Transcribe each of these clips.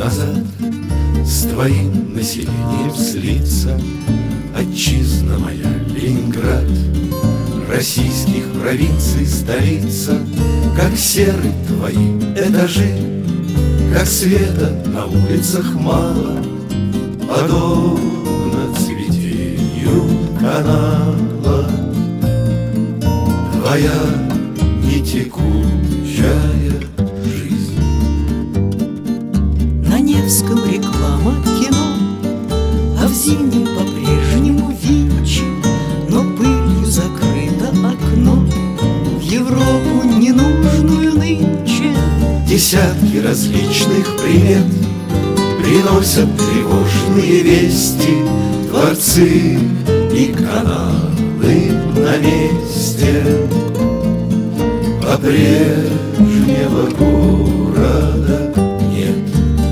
назад с твоим населением слиться. Отчизна моя, Ленинград, российских провинций столица, как серы твои этажи, как света на улицах мало, подобно цветению канала. Твоя нетекучая жизнь. На Невском реклама кино, а в Зимнем по-прежнему Вичи, но пылью закрыто окно в Европу ненужную нынче. Десятки различных примет приносят тревожные вести. Дворцы и каналы на месте, а прежнего города нет.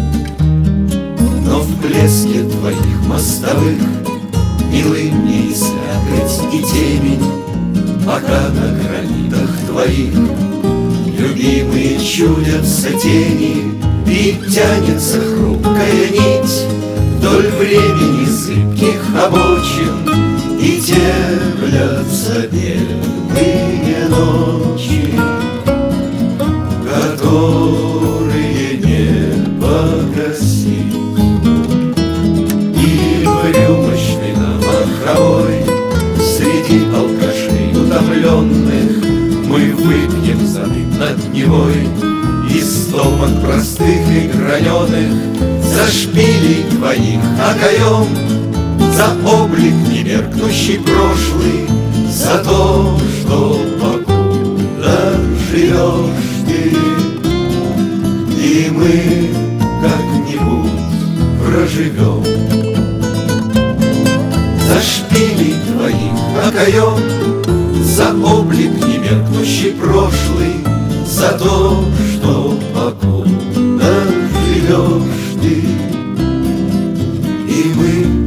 Но в блеске твоих мостовых милы мне и слякоть, и темень, пока на гранитах твоих любимые чудятся тени, и тянется хрупкая нить вдоль времени зыбких обочин, и теплятся белые ночи, которые не погасить. И в рюмочной на Маховой среди алкашей утомленных мы выпьем за дым над Невой из стомок простых и граненых, за шпилей твоих окоем, за облик немеркнущий прошлый, за то, что покуда живешь ты, и мы как-нибудь проживем. За шпилей твоих окоем, за облик немеркнущий прошлый, за то, что покуда живешь ты, и мы